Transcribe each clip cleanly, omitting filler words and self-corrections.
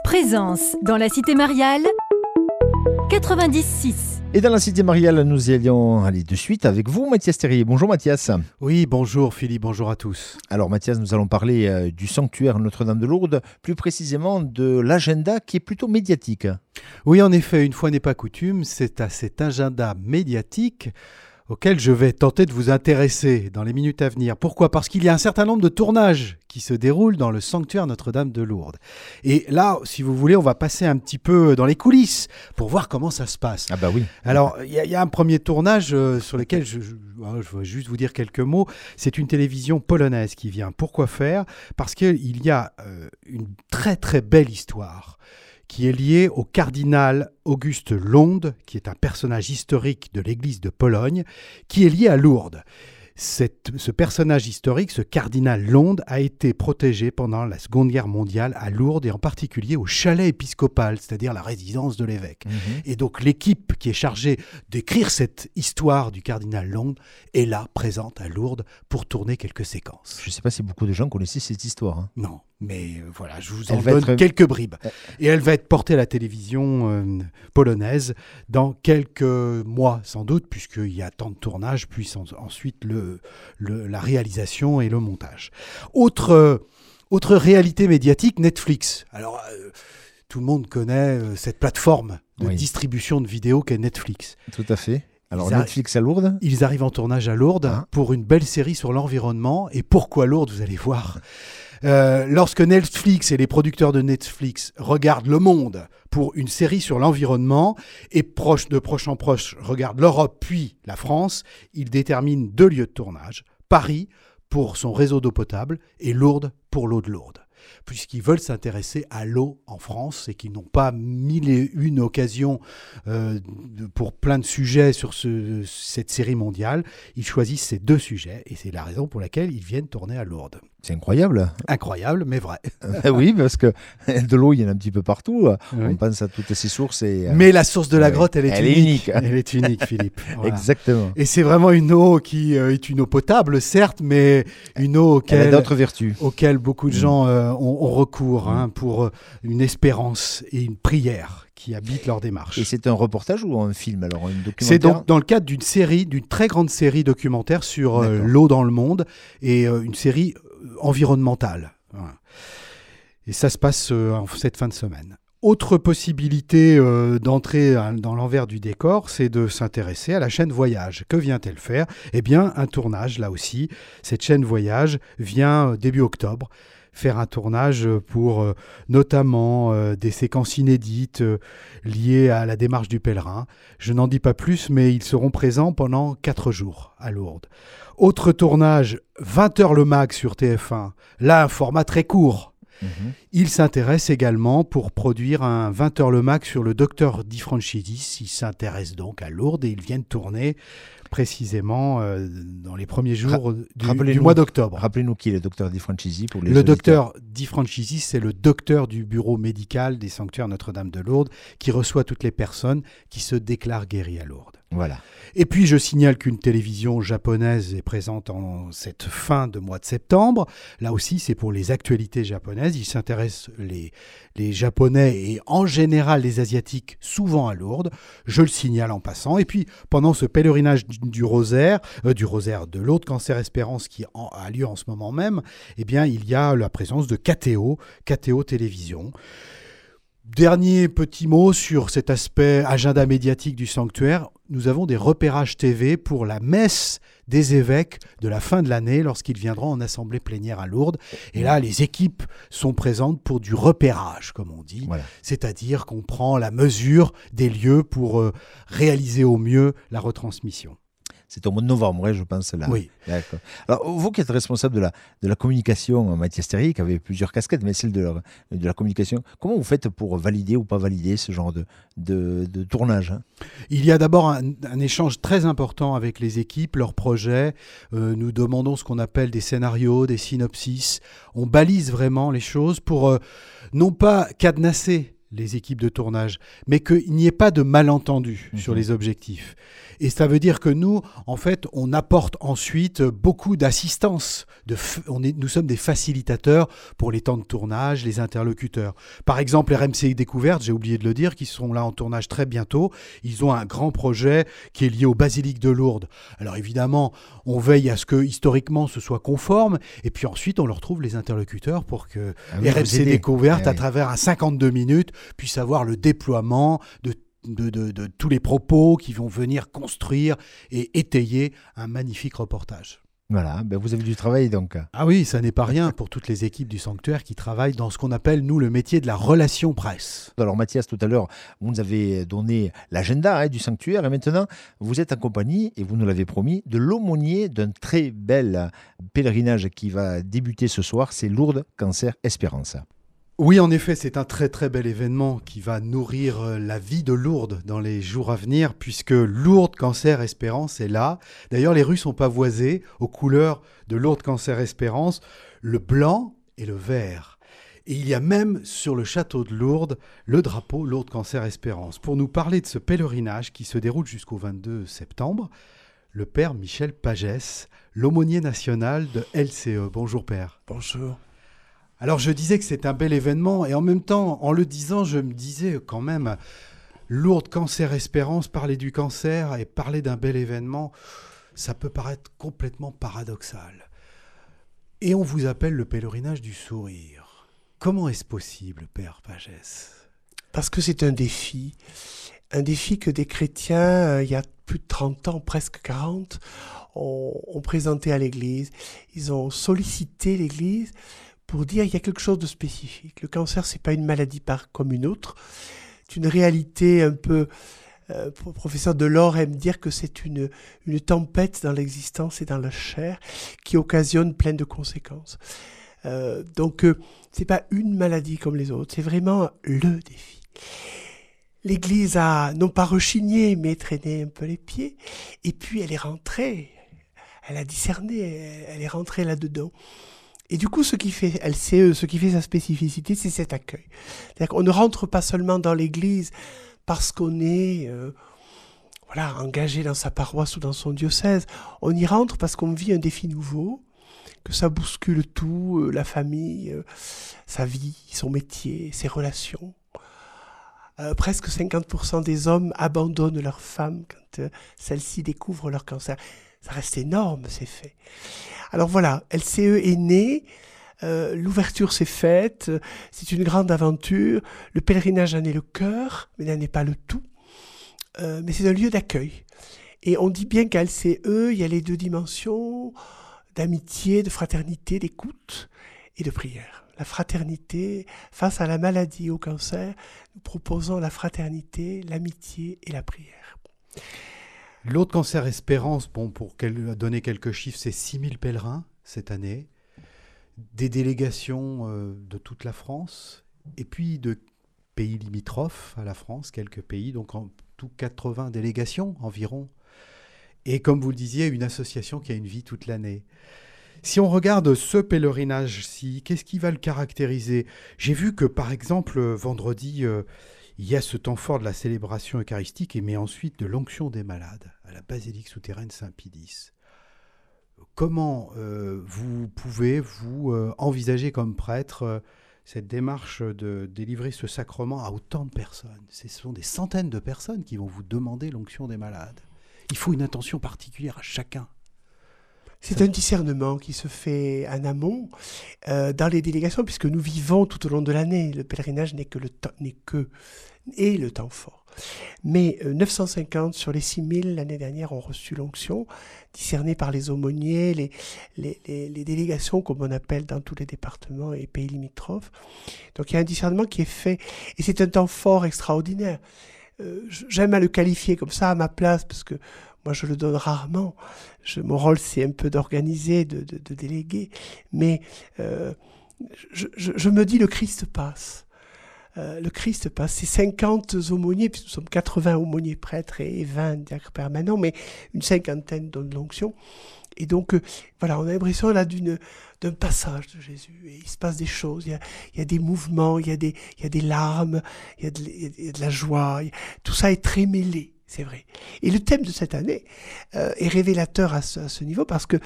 Présence dans la cité mariale 96. Et dans la cité mariale, nous y allions aller de suite avec vous, Mathias Terrier. Bonjour Mathias. Oui, bonjour Philippe, bonjour à tous. Alors Mathias, nous allons parler du sanctuaire Notre-Dame de Lourdes, plus précisément de l'agenda qui est plutôt médiatique. Oui, en effet, une fois n'est pas coutume, c'est à cet agenda médiatique auquel je vais tenter de vous intéresser dans les minutes à venir. Pourquoi ? Parce qu'il y a un certain nombre de tournages qui se déroulent dans le sanctuaire Notre-Dame de Lourdes. Et là, si vous voulez, on va passer un petit peu dans les coulisses pour voir comment ça se passe. Ah bah oui. Alors, il y a un premier tournage sur lequel je vais juste vous dire quelques mots. C'est une télévision polonaise qui vient. Pourquoi faire ? Parce qu'il y a une très très belle histoire qui est lié au cardinal Auguste Londe, qui est un personnage historique de l'Église de Pologne, qui est lié à Lourdes. Ce personnage historique, ce cardinal Londe, a été protégé pendant la Seconde Guerre mondiale à Lourdes et en particulier au chalet épiscopal, c'est-à-dire la résidence de l'évêque. Et donc l'équipe qui est chargée d'écrire cette histoire du cardinal Londe est là, présente à Lourdes, pour tourner quelques séquences. Je ne sais pas si beaucoup de gens connaissaient cette histoire. Hein. Non. Mais voilà, je vous en donne quelques bribes. Et elle va être portée à la télévision polonaise dans quelques mois, sans doute, puisqu'il y a tant de tournages, puis ensuite la réalisation et le montage. Autre réalité médiatique, Netflix. Alors, tout le monde connaît cette plateforme de distribution de vidéos qu'est Netflix. Tout à fait. Alors Netflix à Lourdes. Ils arrivent en tournage à Lourdes pour une belle série sur l'environnement. Et pourquoi Lourdes, vous allez voir. Lorsque Netflix et les producteurs de Netflix regardent le monde pour une série sur l'environnement et de proche en proche regardent l'Europe puis la France, ils déterminent 2 lieux de tournage, Paris pour son réseau d'eau potable et Lourdes pour l'eau de Lourdes. Puisqu'ils veulent s'intéresser à l'eau en France et qu'ils n'ont pas 1001 occasions pour plein de sujets sur cette série mondiale, ils choisissent ces 2 sujets et c'est la raison pour laquelle ils viennent tourner à Lourdes. C'est incroyable. Incroyable, mais vrai. Oui, parce que de l'eau, il y en a un petit peu partout. Oui. On pense à toutes ces sources. Mais la source de la grotte, elle est unique. Elle est unique, Philippe. Voilà. Exactement. Et c'est vraiment une eau qui est une eau potable, certes, mais une eau elle a d'autres vertus. Auxquelles beaucoup de gens ont recours pour une espérance et une prière qui habitent leur démarche. Et c'est un reportage ou un film, alors une documentaire ? C'est donc dans le cadre d'une très grande série documentaire sur l'eau dans le monde et une série environnementale. Voilà. Et ça se passe en cette fin de semaine. Autre possibilité d'entrer dans l'envers du décor, c'est de s'intéresser à la chaîne Voyage. Que vient-elle faire ? Eh bien, un tournage, là aussi. Cette chaîne Voyage vient début octobre faire un tournage pour notamment des séquences inédites liées à la démarche du pèlerin. Je n'en dis pas plus, mais ils seront présents pendant 4 jours à Lourdes. Autre tournage, 20h le mag sur TF1. Là, un format très court. Il s'intéresse également pour produire un 20h le mag sur le docteur Di Franchisis. Il s'intéresse donc à Lourdes et ils viennent tourner précisément dans les premiers jours du mois d'octobre. Rappelez-nous qui est le docteur Di Franchisis pour les Le auditeurs. docteur Di Franchisis, c'est le docteur du bureau médical des sanctuaires Notre-Dame de Lourdes qui reçoit toutes les personnes qui se déclarent guéries à Lourdes. Voilà. Et puis je signale qu'une télévision japonaise est présente en cette fin de mois de septembre. Là aussi, c'est pour les actualités japonaises. Ils s'intéressent, les Japonais et en général les Asiatiques, souvent à Lourdes. Je le signale en passant. Et puis pendant ce pèlerinage du rosaire de Lourdes Cancer Espérance qui a lieu en ce moment même, eh bien il y a la présence de KTO Télévision. Dernier petit mot sur cet aspect agenda médiatique du sanctuaire. Nous avons des repérages TV pour la messe des évêques de la fin de l'année lorsqu'ils viendront en assemblée plénière à Lourdes. Et là, les équipes sont présentes pour du repérage, comme on dit. Voilà. C'est-à-dire qu'on prend la mesure des lieux pour réaliser au mieux la retransmission. C'est au mois de novembre, je pense. Là. Oui. D'accord. Alors, vous qui êtes responsable de la communication, Mathias Terrier, qui avait plusieurs casquettes, mais celle de la communication, comment vous faites pour valider ou pas valider ce genre de tournage ? Il y a d'abord un échange très important avec les équipes, leurs projets. Nous demandons ce qu'on appelle des scénarios, des synopsis. On balise vraiment les choses pour non pas cadenasser les équipes de tournage, mais qu'il n'y ait pas de malentendu sur les objectifs. Et ça veut dire que nous, en fait, on apporte ensuite beaucoup d'assistance. Nous sommes des facilitateurs pour les temps de tournage, les interlocuteurs. Par exemple, RMC Découverte, j'ai oublié de le dire, qui seront là en tournage très bientôt. Ils ont un grand projet qui est lié au Basilique de Lourdes. Alors évidemment, on veille à ce que historiquement ce soit conforme, et puis ensuite on leur trouve les interlocuteurs pour que RMC Découverte, à travers un 52 minutes, puisse avoir le déploiement de tous les propos qui vont venir construire et étayer un magnifique reportage. Voilà, vous avez du travail donc. Ah oui, ça n'est pas rien pour toutes les équipes du Sanctuaire qui travaillent dans ce qu'on appelle, nous, le métier de la relation presse. Alors Mathias, tout à l'heure, vous nous avez donné l'agenda du Sanctuaire et maintenant, vous êtes en compagnie, et vous nous l'avez promis, de l'aumônier d'un très bel pèlerinage qui va débuter ce soir, c'est Lourdes Cancer Espérance. Oui, en effet, c'est un très très bel événement qui va nourrir la vie de Lourdes dans les jours à venir, puisque Lourdes Cancer Espérance est là. D'ailleurs, les rues sont pavoisées aux couleurs de Lourdes Cancer Espérance, le blanc et le vert. Et il y a même sur le château de Lourdes le drapeau Lourdes Cancer Espérance. Pour nous parler de ce pèlerinage qui se déroule jusqu'au 22 septembre, le père Michel Pagès, l'aumônier national de LCE. Bonjour père. Bonjour. Alors je disais que c'est un bel événement et en même temps, en le disant, je me disais quand même, Lourdes Cancer Espérance, parler du cancer et parler d'un bel événement, ça peut paraître complètement paradoxal. Et on vous appelle le pèlerinage du sourire. Comment est-ce possible, Père Pagès ? Parce que c'est un défi que des chrétiens, il y a plus de 30 ans, presque 40, ont présenté à l'Église. Ils ont sollicité l'Église pour dire qu'il y a quelque chose de spécifique. Le cancer, c'est pas une maladie comme une autre. C'est une réalité un peu... professeur Delors aime dire que c'est une tempête dans l'existence et dans la chair qui occasionne plein de conséquences. Donc, c'est pas une maladie comme les autres, c'est vraiment le défi. L'Église a non pas rechigné, mais traîné un peu les pieds, et puis elle est rentrée, elle a discerné, elle est rentrée là-dedans. Et du coup, ce qui fait LCE, ce qui fait sa spécificité, c'est cet accueil. C'est-à-dire qu'on ne rentre pas seulement dans l'Église parce qu'on est engagé dans sa paroisse ou dans son diocèse. On y rentre parce qu'on vit un défi nouveau, que ça bouscule tout, la famille, sa vie, son métier, ses relations. Presque 50% des hommes abandonnent leurs femmes quand celles-ci découvrent leur cancer. Ça reste énorme, ces faits. Alors voilà, LCE est né, l'ouverture s'est faite, c'est une grande aventure, le pèlerinage en est le cœur, mais n'en est pas le tout, mais c'est un lieu d'accueil. Et on dit bien qu'à LCE, il y a les deux dimensions d'amitié, de fraternité, d'écoute et de prière. La fraternité, face à la maladie, au cancer, nous proposons la fraternité, l'amitié et la prière. Lourdes Cancer Espérance, pour donner quelques chiffres, c'est 6000 pèlerins cette année, des délégations de toute la France, et puis de pays limitrophes à la France, quelques pays, donc en tout 80 délégations environ. Et comme vous le disiez, une association qui a une vie toute l'année. Si on regarde ce pèlerinage-ci, qu'est-ce qui va le caractériser ? J'ai vu que, par exemple, vendredi, il y a ce temps fort de la célébration eucharistique, mais ensuite de l'onction des malades à la basilique souterraine Saint-Pie-X. Comment vous pouvez, envisager comme prêtre cette démarche de délivrer ce sacrement à autant de personnes ? Ce sont des centaines de personnes qui vont vous demander l'onction des malades. Il faut une attention particulière à chacun. C'est un discernement qui se fait en amont dans les délégations, puisque nous vivons tout au long de l'année. Le pèlerinage n'est que le temps fort. Mais 950 sur les 6000 l'année dernière ont reçu l'onction, discernée par les aumôniers, les délégations, comme on appelle dans tous les départements et pays limitrophes. Donc il y a un discernement qui est fait, et c'est un temps fort extraordinaire. J'aime à le qualifier comme ça à ma place, parce que moi, je le donne rarement. Mon rôle, c'est un peu d'organiser, de déléguer. Mais je me dis, le Christ passe. Le Christ passe. C'est 50 aumôniers, puisque nous sommes 80 aumôniers prêtres et 20 diacres permanents, mais une cinquantaine donnent l'onction. Et donc, voilà, on a l'impression là d'un passage de Jésus. Et il se passe des choses, il y a des mouvements, il y a des larmes, il y a de la joie. Tout ça est très mêlé, c'est vrai. Et le thème de cette année est révélateur à ce niveau parce que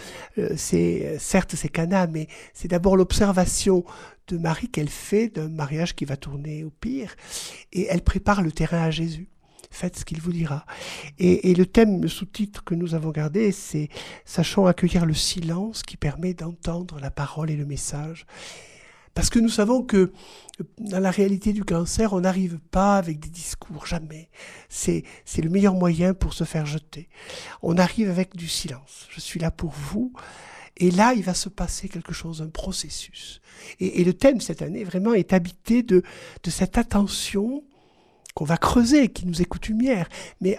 certes c'est Cana, mais c'est d'abord l'observation de Marie qu'elle fait d'un mariage qui va tourner au pire. Et elle prépare le terrain à Jésus. Faites ce qu'il vous dira. Et le thème, le sous-titre que nous avons gardé, c'est « Sachons accueillir le silence qui permet d'entendre la parole et le message ». Parce que nous savons que dans la réalité du cancer, on n'arrive pas avec des discours, jamais. C'est le meilleur moyen pour se faire jeter. On arrive avec du silence. Je suis là pour vous. Et là, il va se passer quelque chose, un processus. Et le thème cette année, vraiment, est habité de cette attention qu'on va creuser, qui nous est coutumière, mais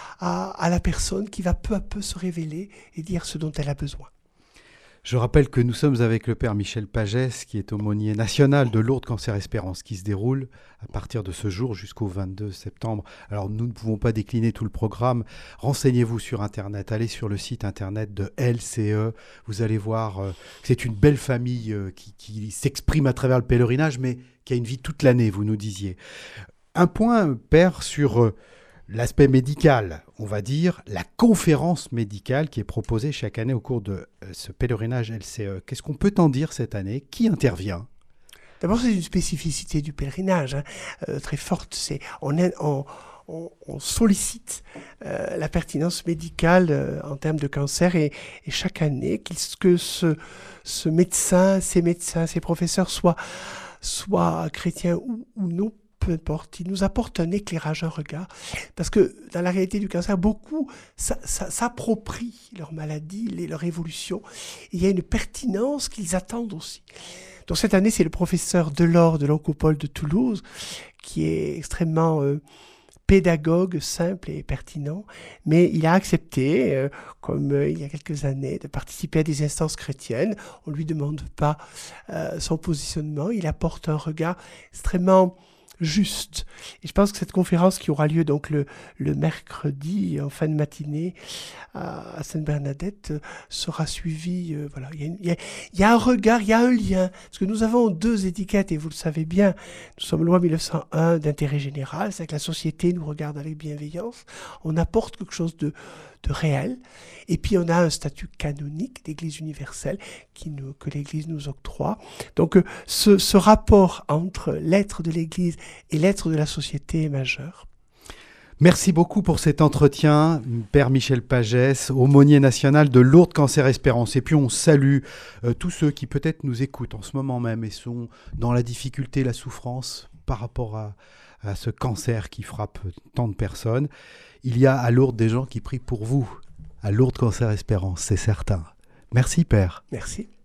à la personne qui va peu à peu se révéler et dire ce dont elle a besoin. Je rappelle que nous sommes avec le père Michel Pagès, qui est aumônier national de Lourdes Cancer Espérance, qui se déroule à partir de ce jour jusqu'au 22 septembre. Alors nous ne pouvons pas décliner tout le programme. Renseignez-vous sur Internet, allez sur le site Internet de LCE. Vous allez voir que c'est une belle famille qui s'exprime à travers le pèlerinage, mais qui a une vie toute l'année, vous nous disiez. Un point, père, sur l'aspect médical, on va dire, la conférence médicale qui est proposée chaque année au cours de ce pèlerinage LCE. Qu'est-ce qu'on peut en dire cette année? Qui intervient? D'abord, c'est une spécificité du pèlerinage très forte. On sollicite la pertinence médicale en termes de cancer et chaque année, que ce médecin, ces professeurs soient chrétiens ou non, peu importe, ils nous apportent un éclairage, un regard, parce que dans la réalité du cancer, beaucoup s'approprient leur maladie, leur évolution, et il y a une pertinence qu'ils attendent aussi. Donc cette année, c'est le professeur Delors de l'Oncopole de Toulouse, qui est extrêmement pédagogue, simple et pertinent, mais il a accepté, comme il y a quelques années, de participer à des instances chrétiennes. On ne lui demande pas son positionnement, il apporte un regard extrêmement juste. Et je pense que cette conférence qui aura lieu donc le mercredi en fin de matinée à Sainte-Bernadette sera suivie. Voilà, il y a un regard, il y a un lien. Parce que nous avons deux étiquettes et vous le savez bien, nous sommes loi 1901 d'intérêt général, c'est que la société nous regarde avec bienveillance. On apporte quelque chose de réel. Et puis on a un statut canonique d'Église universelle que l'Église nous octroie. Donc ce rapport entre l'être de l'Église et l'être de la société est majeur. Merci beaucoup pour cet entretien, Père Michel Pagès, aumônier national de Lourdes Cancer Espérance. Et puis on salue tous ceux qui peut-être nous écoutent en ce moment même et sont dans la difficulté, la souffrance par rapport à ce cancer qui frappe tant de personnes. Il y a à Lourdes des gens qui prient pour vous, à Lourdes Cancer Espérance, c'est certain. Merci Père. Merci.